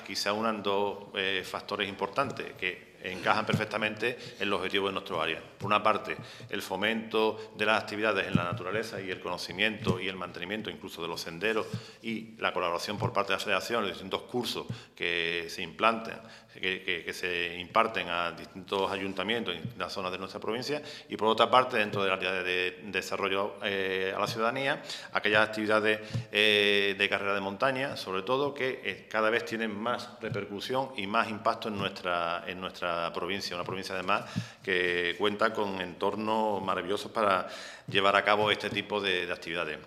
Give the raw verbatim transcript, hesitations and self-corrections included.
aquí se aunan dos eh, factores importantes que encajan perfectamente en los objetivos de nuestro área. Por una parte, el fomento de las actividades en la naturaleza y el conocimiento y el mantenimiento incluso de los senderos y la colaboración por parte de la Federación, los distintos cursos que se implanten, que, que, que se imparten a distintos ayuntamientos en distintas zonas de nuestra provincia, y por otra parte, dentro de la área de, de desarrollo eh, a la ciudadanía, aquellas actividades eh, de carrera de montaña, sobre todo, que eh, cada vez tienen más repercusión y más impacto en nuestra, en nuestra provincia, una provincia además que cuenta con entornos maravillosos para llevar a cabo este tipo de, de actividades.